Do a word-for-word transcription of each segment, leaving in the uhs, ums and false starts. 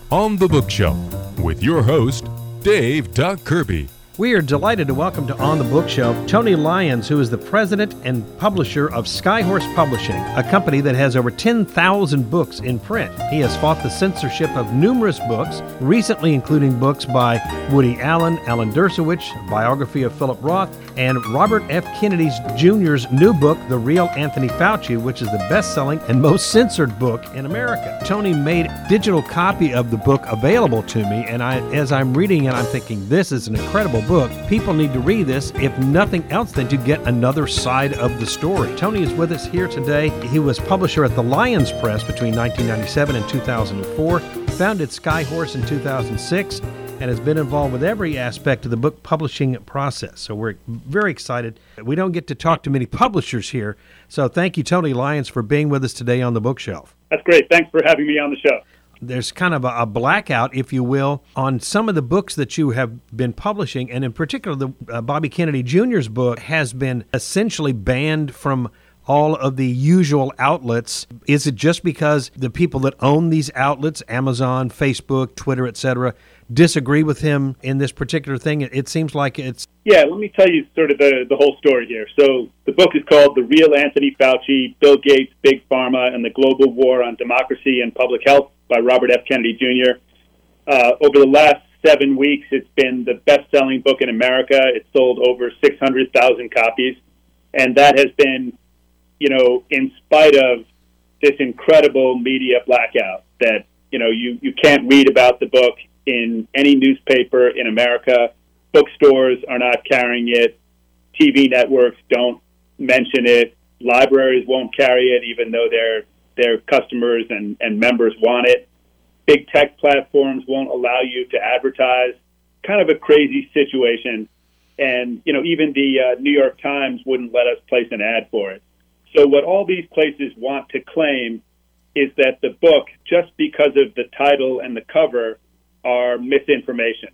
On the Bookshelf with your host, Dave Doug Kirby. We are delighted to welcome to On the Bookshelf Tony Lyons, who is the president and publisher of Skyhorse Publishing, a company that has over ten thousand books in print. He has fought the censorship of numerous books, recently including books by Woody Allen, Alan Dershowitz, biography of Philip Roth, and Robert F. Kennedy Junior's new book, The Real Anthony Fauci, which is the best-selling and most censored book in America. Tony made a digital copy of the book available to me, and I, as I'm reading it, I'm thinking, this is an incredible book. People need to read this, if nothing else, than to get another side of the story. Tony is with us here today. He was publisher at the Lyons Press between nineteen ninety-seven and two thousand four, founded Skyhorse in two thousand six, and has been involved with every aspect of the book publishing process. So we're very excited. We don't get to talk to many publishers here, so thank you, Tony Lyons, for being with us today on the Bookshelf. That's great. Thanks for having me on the show. There's kind of a, a blackout, if you will, on some of the books that you have been publishing, and in particular, the uh, Bobby Kennedy Junior's book has been essentially banned from all of the usual outlets. Is it just because the people that own these outlets, Amazon, Facebook, Twitter, et cetera, disagree with him in this particular thing? It, it seems like it's... Yeah, let me tell you sort of the, the whole story here. So the book is called The Real Anthony Fauci, Bill Gates, Big Pharma, and the Global War on Democracy and Public Health by Robert F. Kennedy Junior Uh, over the last seven weeks, it's been the best-selling book in America. It's sold over six hundred thousand copies, and that has been, you know, in spite of this incredible media blackout that, you know, you, you can't read about the book in any newspaper in America. Bookstores are not carrying it. T V networks don't mention it. Libraries won't carry it, even though their their customers and, and members want it. Big tech platforms won't allow you to advertise. Kind of a crazy situation. And, you know, even the uh, New York Times wouldn't let us place an ad for it. So what all these places want to claim is that the book, just because of the title and the cover, are misinformation.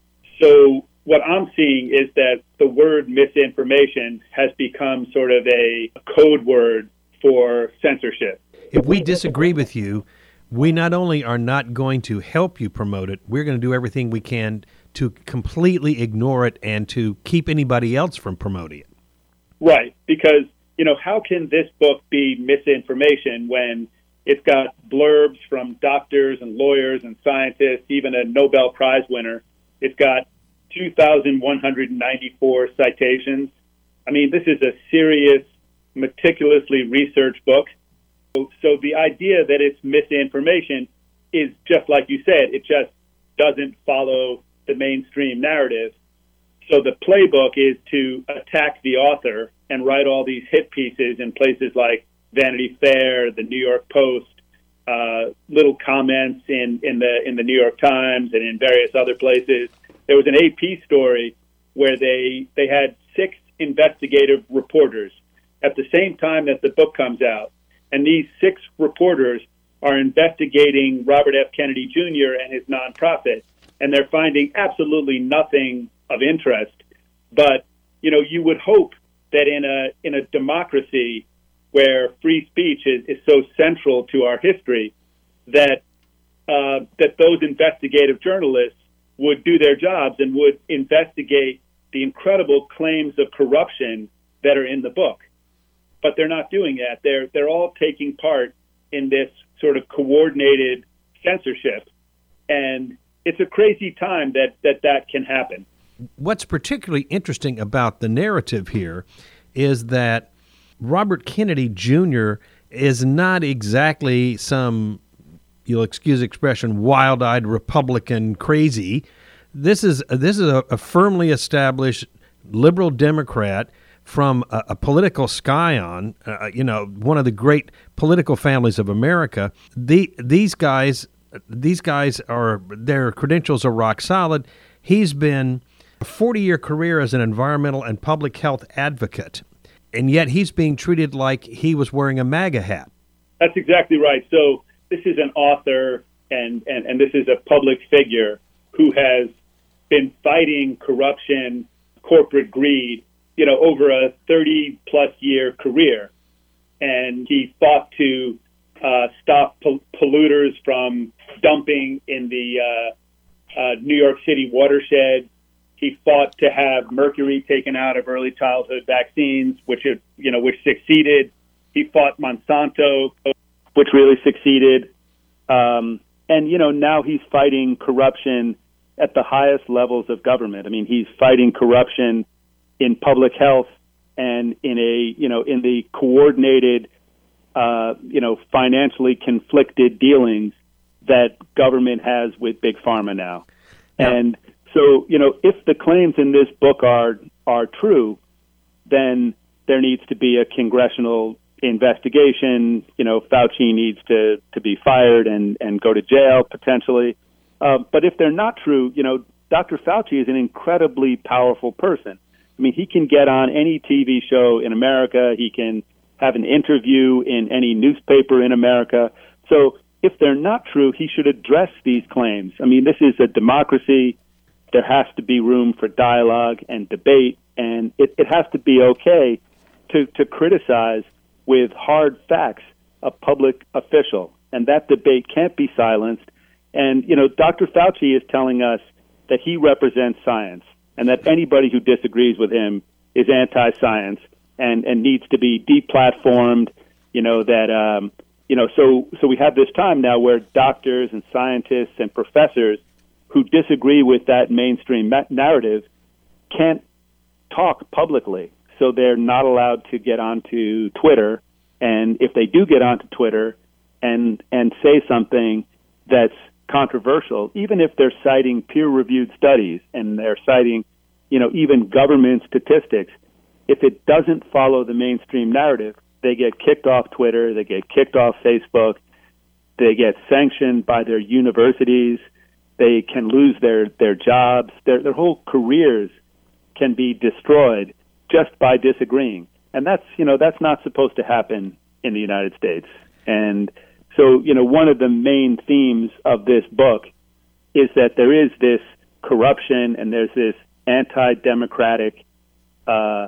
So what I'm seeing is that the word misinformation has become sort of a code word for censorship. If we disagree with you, we not only are not going to help you promote it, we're going to do everything we can to completely ignore it and to keep anybody else from promoting it. Right, because, you know, how can this book be misinformation when it's got blurbs from doctors and lawyers and scientists, even a Nobel Prize winner? It's got two thousand one hundred ninety-four citations. I mean, this is a serious, meticulously researched book. So, so the idea that it's misinformation is just like you said, it just doesn't follow the mainstream narrative. So the playbook is to attack the author and write all these hit pieces in places like Vanity Fair, the New York Post, uh, little comments in, in the in the New York Times and in various other places. There was an A P story where they they had six investigative reporters at the same time that the book comes out. And these six reporters are investigating Robert F. Kennedy Junior and his nonprofit, and they're finding absolutely nothing of interest. But, you know, you would hope that in a in a democracy where free speech is, is so central to our history, that uh, that those investigative journalists would do their jobs and would investigate the incredible claims of corruption that are in the book. But they're not doing that. They're they're all taking part in this sort of coordinated censorship, and it's a crazy time that that, that can happen. What's particularly interesting about the narrative here is that Robert Kennedy Junior is not exactly some, you'll excuse the expression, wild-eyed Republican crazy. This is this is a, a firmly established liberal Democrat from a, a political scion, uh, you know, one of the great political families of America. The these guys, these guys are their credentials are rock solid. He's been a forty-year career as an environmental and public health advocate, and yet he's being treated like he was wearing a MAGA hat. That's exactly right. So this is an author and, and, and this is a public figure who has been fighting corruption, corporate greed, you know, over a thirty-plus year career. And he fought to uh, stop pol- polluters from dumping in the uh, uh, New York City watershed. He fought to have mercury taken out of early childhood vaccines, which it, you know, which succeeded. He fought Monsanto, which really succeeded. Um, and, you know, now he's fighting corruption at the highest levels of government. I mean, he's fighting corruption in public health and in a, you know, in the coordinated, uh, you know, financially conflicted dealings that government has with Big Pharma now. Yeah. And so, you know, if the claims in this book are are true, then there needs to be a congressional investigation. You know, Fauci needs to, to be fired and, and go to jail potentially. Uh, but if they're not true, you know, Doctor Fauci is an incredibly powerful person. I mean, he can get on any T V show in America. He can have an interview in any newspaper in America. So if they're not true, he should address these claims. I mean, this is a democracy. There has to be room for dialogue and debate, and it, it has to be okay to, to criticize with hard facts a public official. And that debate can't be silenced. And, you know, Doctor Fauci is telling us that he represents science and that anybody who disagrees with him is anti-science and, and needs to be deplatformed, you know, that, um, you know, so, so we have this time now where doctors and scientists and professors who disagree with that mainstream ma- narrative can't talk publicly. So they're not allowed to get onto Twitter. And if they do get onto Twitter and, and say something that's controversial, even if they're citing peer-reviewed studies and they're citing, you know, even government statistics, if it doesn't follow the mainstream narrative, they get kicked off Twitter, they get kicked off Facebook, they get sanctioned by their universities, they can lose their, their jobs, their, their whole careers can be destroyed just by disagreeing. And that's, you know, that's not supposed to happen in the United States. And so, you know, one of the main themes of this book is that there is this corruption and there's this anti-democratic uh,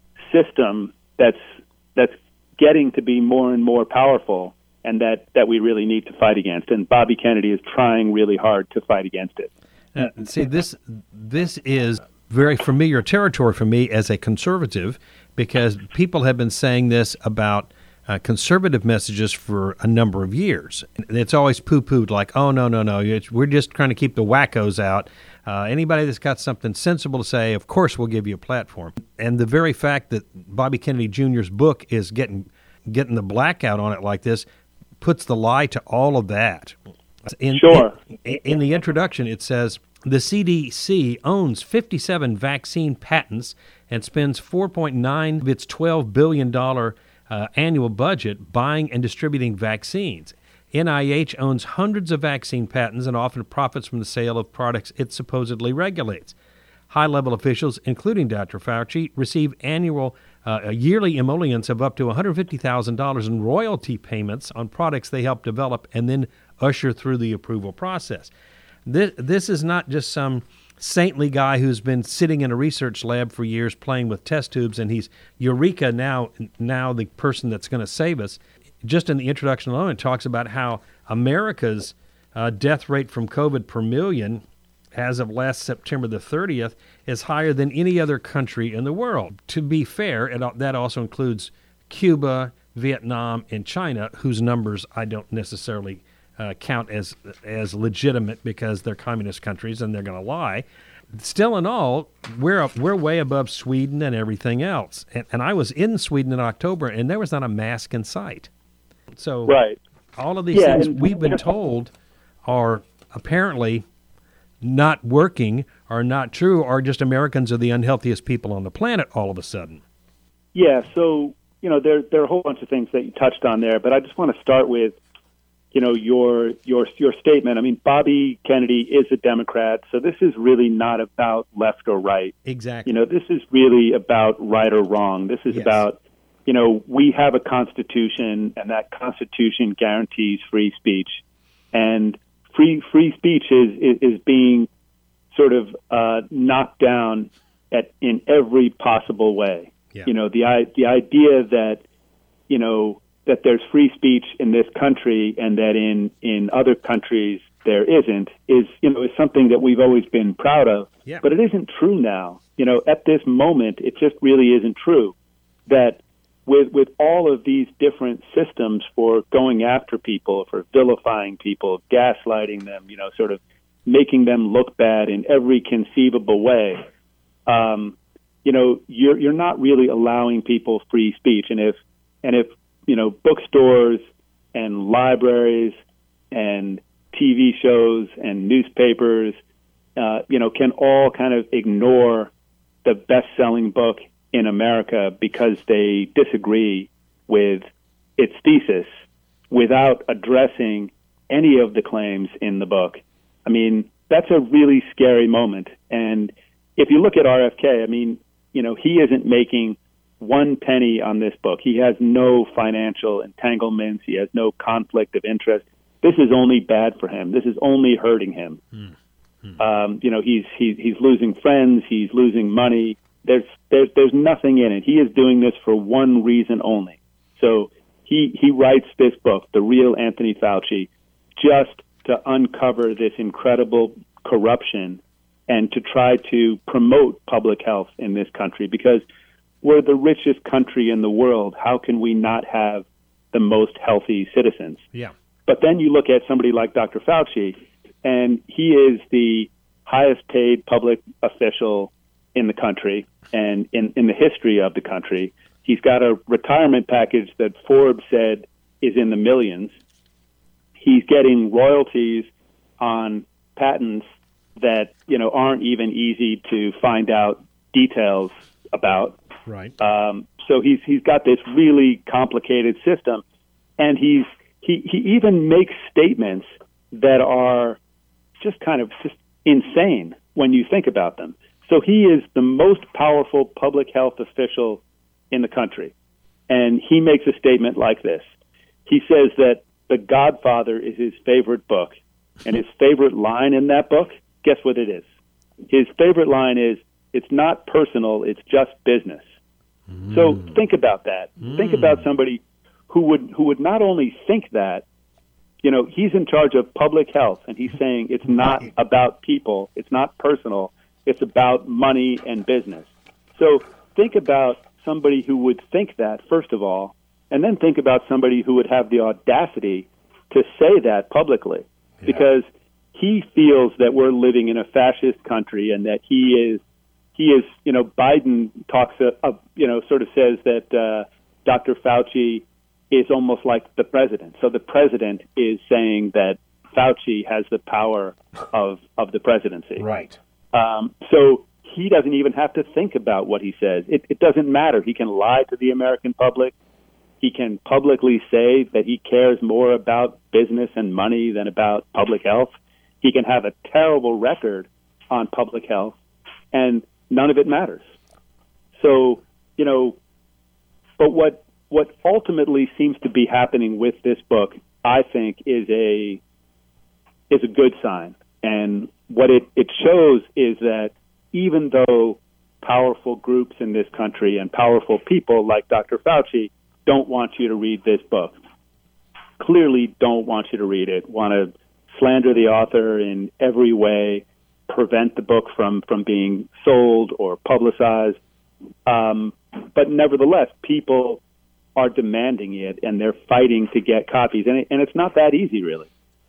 system that's that's getting to be more and more powerful, and that, that we really need to fight against. And Bobby Kennedy is trying really hard to fight against it. Uh, see, this this is very familiar territory for me as a conservative, because people have been saying this about uh, conservative messages for a number of years. And it's always poo-pooed like, oh, no, no, no, it's, we're just trying to keep the wackos out. Uh, anybody that's got something sensible to say, of course we'll give you a platform. And the very fact that Bobby Kennedy Junior's book is getting getting the blackout on it like this puts the lie to all of that. In, sure. In, in the introduction, it says, the C D C owns fifty-seven vaccine patents and spends four point nine of its twelve billion dollars uh, annual budget buying and distributing vaccines. N I H owns hundreds of vaccine patents and often profits from the sale of products it supposedly regulates. High-level officials, including Doctor Fauci, receive annual, uh, yearly emoluments of up to one hundred fifty thousand dollars in royalty payments on products they help develop and then usher through the approval process. This, this is not just some saintly guy who's been sitting in a research lab for years playing with test tubes and he's Eureka now, now the person that's going to save us. Just in the introduction alone, it talks about how America's uh, death rate from COVID per million as of last September the thirtieth is higher than any other country in the world. To be fair, it, that also includes Cuba, Vietnam, and China, whose numbers I don't necessarily uh, count as as legitimate because they're communist countries and they're going to lie. Still in all, we're we're way above Sweden and everything else. And, and I was in Sweden in October, and there was not a mask in sight. So right. all of these yeah, things and, we've been told are apparently not working, are not true, or just Americans are the unhealthiest people on the planet all of a sudden. Yeah, so, you know, there there are a whole bunch of things that you touched on there, but I just want to start with, you know, your your your statement. I mean, Bobby Kennedy is a Democrat, so this is really not about left or right. Exactly. You know, this is really about right or wrong. This is yes. about, you know, we have a Constitution, and that Constitution guarantees free speech. And free free speech is, is, is being sort of uh, knocked down at in every possible way. Yeah. You know, the the idea that, you know, that there's free speech in this country and that in, in other countries there isn't is, you know, is something that we've always been proud of. Yeah. But it isn't true now. You know, at this moment, it just really isn't true that with with all of these different systems for going after people, for vilifying people, gaslighting them, you know, sort of making them look bad in every conceivable way, um, you know, you're you're not really allowing people free speech. And if and if you know, bookstores and libraries and T V shows and newspapers, uh, you know, can all kind of ignore the best-selling book in America because they disagree with its thesis without addressing any of the claims in the book. I mean, that's a really scary moment. And if you look at R F K, I mean, you know, he isn't making one penny on this book. He has no financial entanglements. He has no conflict of interest. This is only bad for him. This is only hurting him. Mm-hmm. Um, you know, he's he's he's losing friends. He's losing money. There's there's there's nothing in it. He is doing this for one reason only. So he he writes this book, The Real Anthony Fauci, just to uncover this incredible corruption and to try to promote public health in this country, because we're the richest country in the world. How can we not have the most healthy citizens? Yeah. But then you look at somebody like Doctor Fauci, and he is the highest paid public official in the country and in, in the history of the country. He's got a retirement package that Forbes said is in the millions. He's getting royalties on patents that, you know, aren't even easy to find out details about. Right. Um, so he's he's got this really complicated system, and he's he, he even makes statements that are just kind of just insane when you think about them. So he is the most powerful public health official in the country, and he makes a statement like this. He says that The Godfather is his favorite book, and his favorite line in that book, guess what it is? His favorite line is, "It's not personal, it's just business." Mm. So think about that. Mm. Think about somebody who would who would not only think that, you know, he's in charge of public health, and he's saying it's not about people, it's not personal, it's about money and business. So think about somebody who would think that, first of all, and then think about somebody who would have the audacity to say that publicly, yeah. because he feels that we're living in a fascist country and that he is, he is, you know, Biden talks, uh, uh, you know, sort of says that uh, Doctor Fauci is almost like the president. So the president is saying that Fauci has the power of, of the presidency. Right. Um, so he doesn't even have to think about what he says. It, it doesn't matter. He can lie to the American public. He can publicly say that he cares more about business and money than about public health. He can have a terrible record on public health, and none of it matters. So, you know, but what what ultimately seems to be happening with this book, I think, is a is a good sign. And what it, it shows is that even though powerful groups in this country and powerful people like Doctor Fauci don't want you to read this book, clearly don't want you to read it, want to slander the author in every way, prevent the book from, from being sold or publicized. Um, but nevertheless, people are demanding it, and they're fighting to get copies. And, it, and it's not that easy, really.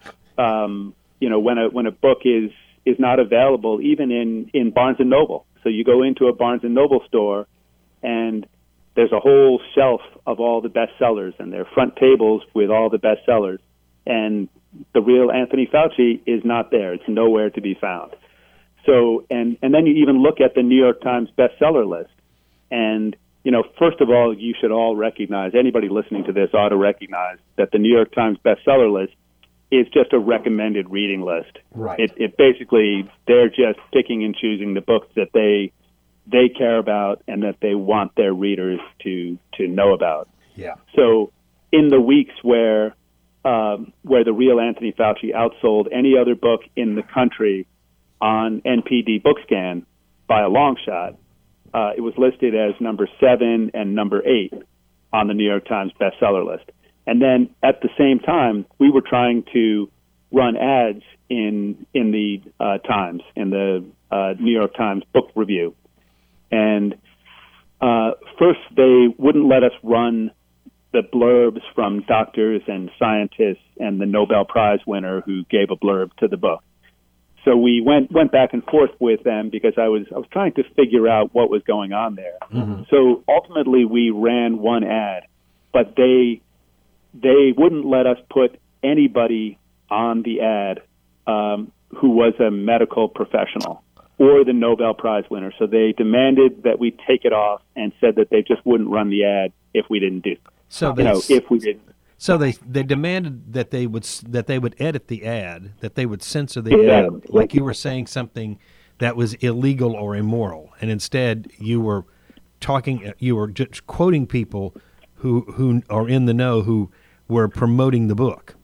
Um, you know, when a when a book is, is not available, even in, in Barnes and Noble. So you go into a Barnes and Noble store, and there's a whole shelf of all the bestsellers, and there are front tables with all the bestsellers. And The Real Anthony Fauci is not there. It's nowhere to be found. So, and, and then you even look at the New York Times bestseller list. And, you know, first of all, you should all recognize, anybody listening to this ought to recognize that the New York Times bestseller list is just a recommended reading list. Right. It, it basically, they're just picking and choosing the books that they they care about and that they want their readers to to know about. Yeah. So in the weeks where um, where The Real Anthony Fauci outsold any other book in the country on N P D BookScan by a long shot, uh, it was listed as number seven and number eight on the New York Times bestseller list. And then at the same time, we were trying to run ads in in the uh, Times, in the uh, New York Times book review. And uh, first, they wouldn't let us run the blurbs from doctors and scientists and the Nobel Prize winner who gave a blurb to the book. So we went went back and forth with them because I was I was trying to figure out what was going on there. Mm-hmm. So ultimately, we ran one ad, but they they wouldn't let us put anybody on the ad um, who was a medical professional or the Nobel Prize winner. So they demanded that we take it off and said that they just wouldn't run the ad if we didn't do. So you they, know, if we didn't. So they they demanded that they would that they would edit the ad, that they would censor the exactly. ad, like you were saying something that was illegal or immoral, and instead you were talking, you were just quoting people who who are in the know, who were promoting the book.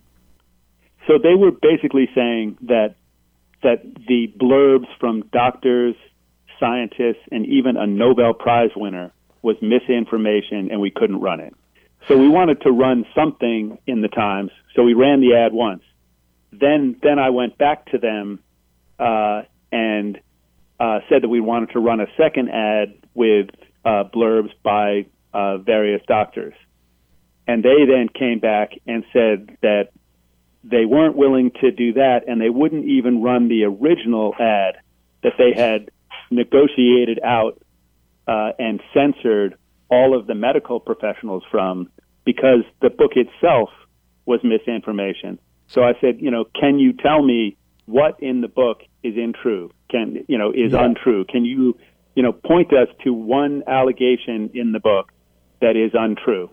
So they were basically saying that that the blurbs from doctors, scientists, and even a Nobel Prize winner was misinformation, and we couldn't run it. So we wanted to run something in the Times, so we ran the ad once. Then then I went back to them uh, and uh, said that we wanted to run a second ad with uh, blurbs by uh, various doctors. And they then came back and said that they weren't willing to do that, and they wouldn't even run the original ad that they had negotiated out uh, and censored all of the medical professionals from, because the book itself was misinformation. So I said, you know, can you tell me what in the book is untrue? Can you know is yeah. untrue? Can you, you know, point us to one allegation in the book that is untrue?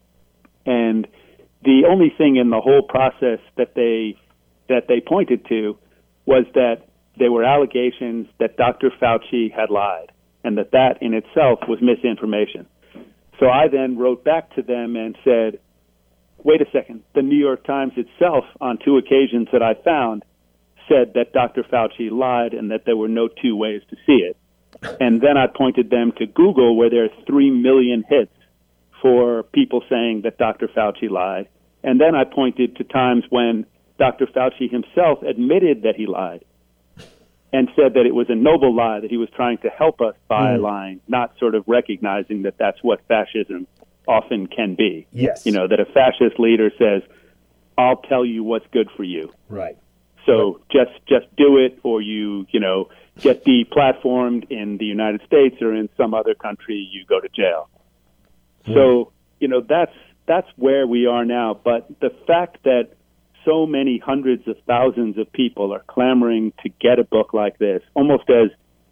And the only thing in the whole process that they that they pointed to was that there were allegations that Doctor Fauci had lied, and that that in itself was misinformation. So I then wrote back to them and said, wait a second, the New York Times itself, on two occasions that I found, said that Doctor Fauci lied and that there were no two ways to see it. And then I pointed them to Google, where there are three million hits for people saying that Doctor Fauci lied. And then I pointed to times when Doctor Fauci himself admitted that he lied and said that it was a noble lie, that he was trying to help us by mm. lying, not sort of recognizing that that's what fascism often can be. Yes. You know, that a fascist leader says, I'll tell you what's good for you. Right. So just just do it, or you, you know, get deplatformed in the United States or in some other country, you go to jail. Mm. So, you know, that's that's where we are now. But the fact that so many hundreds of thousands of people are clamoring to get a book like this, almost as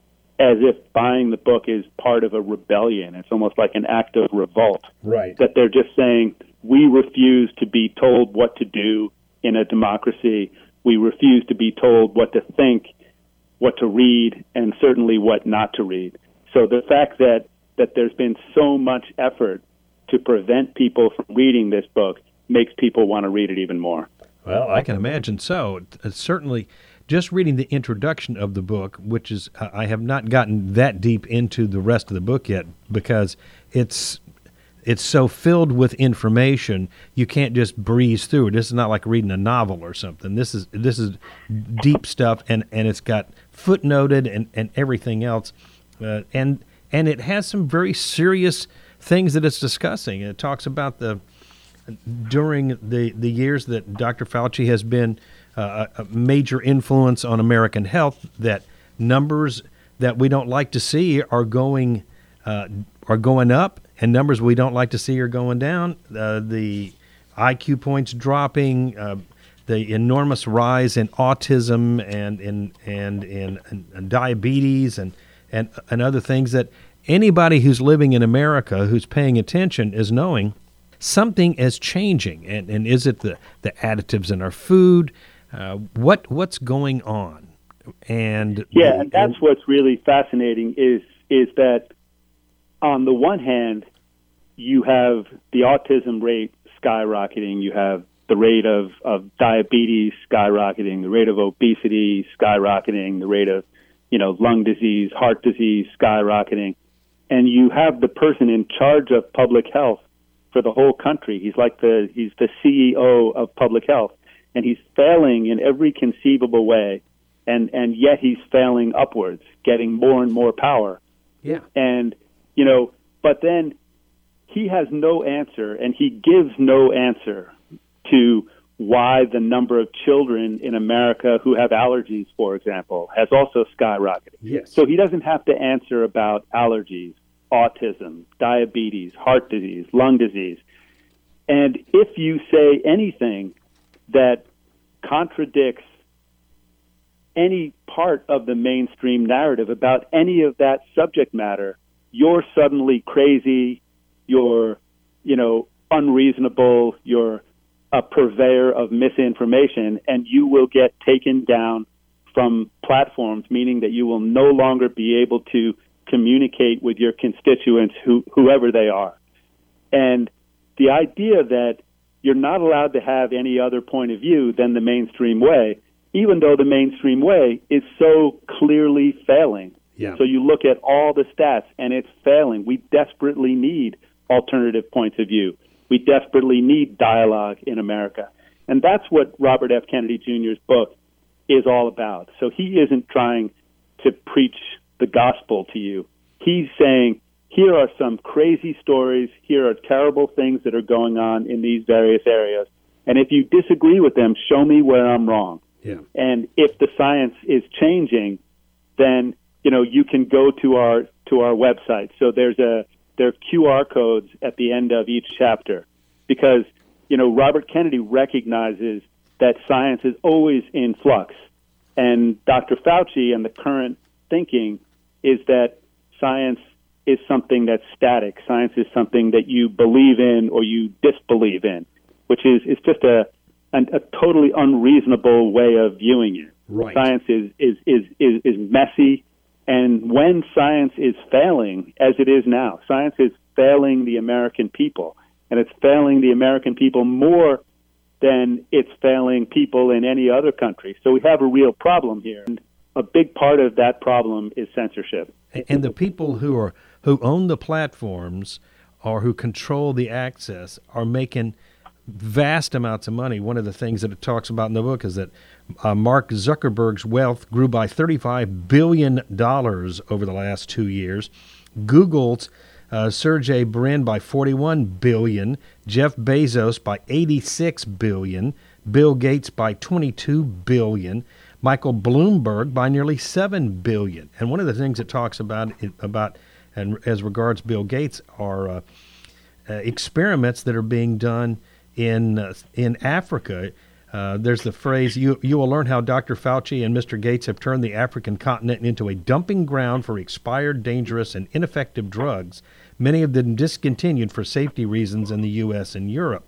as if buying the book is part of a rebellion. It's almost like an act of revolt. Right. That they're just saying, we refuse to be told what to do in a democracy. We refuse to be told what to think, what to read, and certainly what not to read. So the fact that, that there's been so much effort to prevent people from reading this book makes people want to read it even more. Well, I can imagine so. Uh, certainly, just reading the introduction of the book, which is, uh, I have not gotten that deep into the rest of the book yet, because it's it's so filled with information, you can't just breeze through it. This is not like reading a novel or something. This is this is deep stuff, and, and it's got footnoted and, and everything else, uh, and and it has some very serious things that it's discussing. It talks about the during the, the years that Doctor Fauci has been uh, a major influence on American health, that numbers that we don't like to see are going uh, are going up, and numbers we don't like to see are going down. Uh, the I Q points dropping, uh, the enormous rise in autism and in and in, in, in diabetes and, and and other things that anybody who's living in America who's paying attention is knowing something is changing. And, and is it the, the additives in our food? Uh, what what's going on? And yeah, the, and that's and, what's really fascinating is is that on the one hand, you have the autism rate skyrocketing, you have the rate of, of diabetes skyrocketing, the rate of obesity skyrocketing, the rate of, you know, lung disease, heart disease skyrocketing, and you have the person in charge of public health for the whole country. He's like the he's the C E O of public health, and he's failing in every conceivable way, and and yet he's failing upwards, getting more and more power. Yeah. And you know, but then he has no answer, and he gives no answer to why the number of children in America who have allergies, for example, has also skyrocketed. Yes. So he doesn't have to answer about allergies, autism, diabetes, heart disease, lung disease. And if you say anything that contradicts any part of the mainstream narrative about any of that subject matter, you're suddenly crazy, you're, you know, unreasonable, you're a purveyor of misinformation, and you will get taken down from platforms, meaning that you will no longer be able to communicate with your constituents, who, whoever they are. And the idea that you're not allowed to have any other point of view than the mainstream way, even though the mainstream way is so clearly failing. Yeah. So you look at all the stats, and it's failing. We desperately need alternative points of view. We desperately need dialogue in America. And that's what Robert F. Kennedy Junior's book is all about. So he isn't trying to preach the gospel to you. He's saying, here are some crazy stories, here are terrible things that are going on in these various areas, and if you disagree with them, show me where I'm wrong. Yeah. And if the science is changing, then, you know, you can go to our to our website. So there's a there are Q R codes at the end of each chapter, because, you know, Robert Kennedy recognizes that science is always in flux. And Doctor Fauci and the current thinking is that science is something that's static. Science is something that you believe in or you disbelieve in, which is, is just a, a, a totally unreasonable way of viewing it. Right. Science is, is, is, is, is messy. And when science is failing, as it is now, science is failing the American people, and it's failing the American people more than it's failing people in any other country. So we have a real problem here. And a big part of that problem is censorship. And the people who are who own the platforms or who control the access are making vast amounts of money. One of the things that it talks about in the book is that uh, Mark Zuckerberg's wealth grew by thirty-five billion dollars over the last two years. Google's uh, Sergey Brin by forty-one billion dollars, Jeff Bezos by eighty-six billion dollars, Bill Gates by twenty-two billion dollars, Michael Bloomberg by nearly seven billion dollars. And one of the things it talks about about and as regards Bill Gates are uh, uh, experiments that are being done in uh, in Africa. Uh, there's the phrase, you you will learn how Doctor Fauci and Mister Gates have turned the African continent into a dumping ground for expired, dangerous, and ineffective drugs, many of them discontinued for safety reasons in the U S and Europe.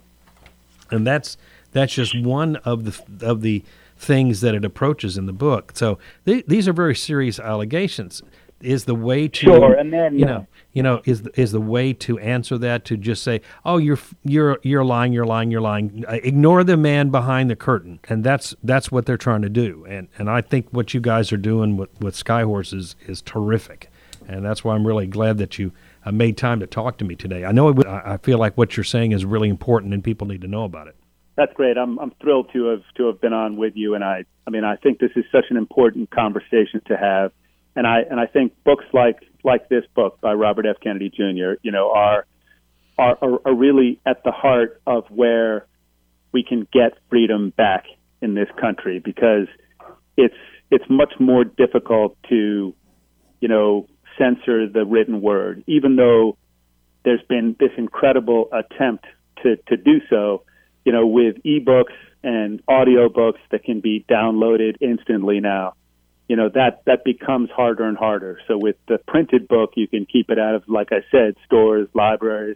And that's that's just one of the of the things that it approaches in the book. So th- these are very serious allegations. Is the way to sure, and then you know you know is is the way to answer that to just say, oh, you're you're you're lying, you're lying, you're lying. Ignore the man behind the curtain, and that's that's what they're trying to do. And and I think what you guys are doing with with Skyhorse is, is terrific, and that's why I'm really glad that you uh, made time to talk to me today. I know it, I feel like what you're saying is really important, and people need to know about it. That's great. I'm I'm thrilled to have to have been on with you, and I I mean I think this is such an important conversation to have. And I and I think books like like this book by Robert F. Kennedy Junior, you know, are are are really at the heart of where we can get freedom back in this country, because it's it's much more difficult to, you know, censor the written word, even though there's been this incredible attempt to to do so, you know, with ebooks and audiobooks that can be downloaded instantly now. You know, that, that becomes harder and harder. So with the printed book, you can keep it out of, like I said, stores, libraries,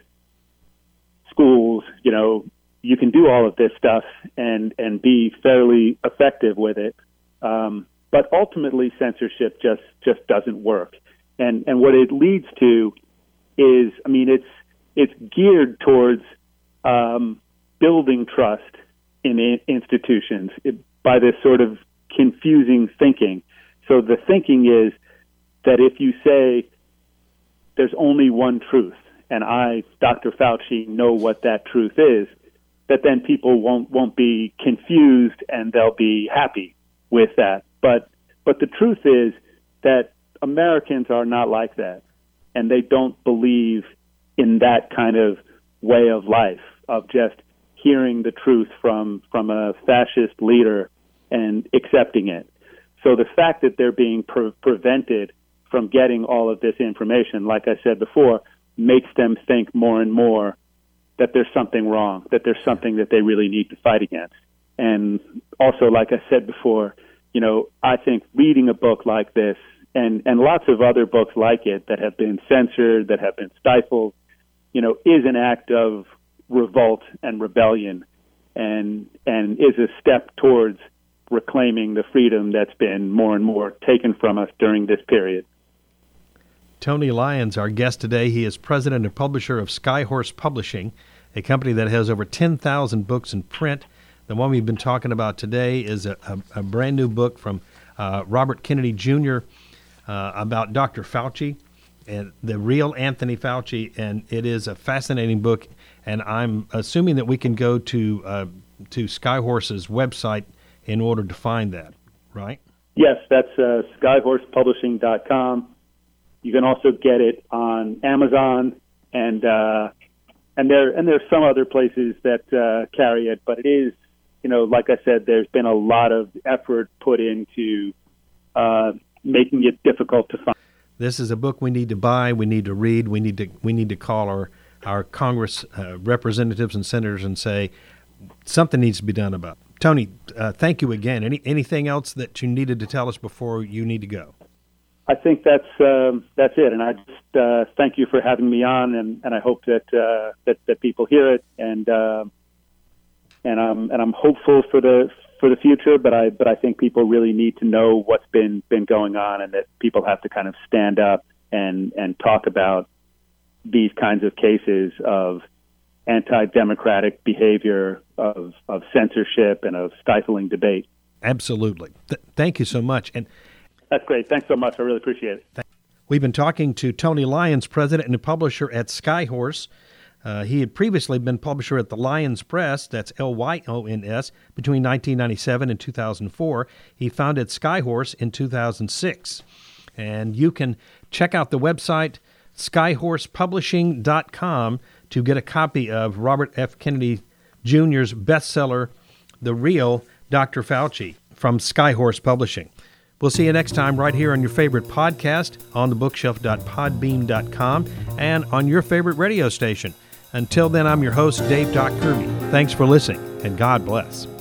schools. You know, you can do all of this stuff and, and be fairly effective with it. Um, but ultimately, censorship just, just doesn't work. And and what it leads to is, I mean, it's it's geared towards um, building trust in I- institutions it, by this sort of confusing thinking. So the thinking is that if you say there's only one truth and I, Doctor Fauci, know what that truth is, that then people won't won't be confused and they'll be happy with that. But but the truth is that Americans are not like that, and they don't believe in that kind of way of life, of just hearing the truth from from a fascist leader and accepting it. So the fact that they're being pre- prevented from getting all of this information, like I said before, makes them think more and more that there's something wrong, that there's something that they really need to fight against. And also, like I said before, you know, I think reading a book like this and, and lots of other books like it that have been censored, that have been stifled, you know, is an act of revolt and rebellion, and and is a step towards reclaiming the freedom that's been more and more taken from us during this period. Tony Lyons, our guest today. He is president and publisher of Skyhorse Publishing, a company that has over ten thousand books in print. The one we've been talking about today is a, a, a brand new book from uh, Robert Kennedy Junior uh, about Doctor Fauci, and the real Anthony Fauci, and it is a fascinating book. And I'm assuming that we can go to uh, to Skyhorse's website in order to find that, right? Yes, that's uh, skyhorse publishing dot com. You can also get it on Amazon, and uh, and there and there's some other places that uh, carry it. But it is, you know, like I said, there's been a lot of effort put into uh, making it difficult to find. This is a book we need to buy. We need to read. We need to we need to call our our Congress uh, representatives and senators and say something needs to be done about it. Tony, uh, thank you again. Any anything else that you needed to tell us before you need to go? I think that's um, that's it, and I just uh, thank you for having me on, and, and I hope that uh, that that people hear it, and uh, and I'm and I'm hopeful for the for the future. But I but I think people really need to know what's been been going on, and that people have to kind of stand up and and talk about these kinds of cases of anti-democratic behavior, of of censorship, and of stifling debate. Absolutely. Th- thank you so much. And that's great. Thanks so much. I really appreciate it. We've been talking to Tony Lyons, president and publisher at Skyhorse. Uh, he had previously been publisher at the Lyons Press, that's L Y O N S, between nineteen ninety-seven and two thousand four. He founded Skyhorse in two thousand six. And you can check out the website, skyhorse publishing dot com, to get a copy of Robert F. Kennedy Junior's bestseller, The Real Doctor Fauci, from Skyhorse Publishing. We'll see you next time right here on your favorite podcast, on the bookshelf dot podbean dot com, and on your favorite radio station. Until then, I'm your host, Dave Doc Kirby. Thanks for listening, and God bless.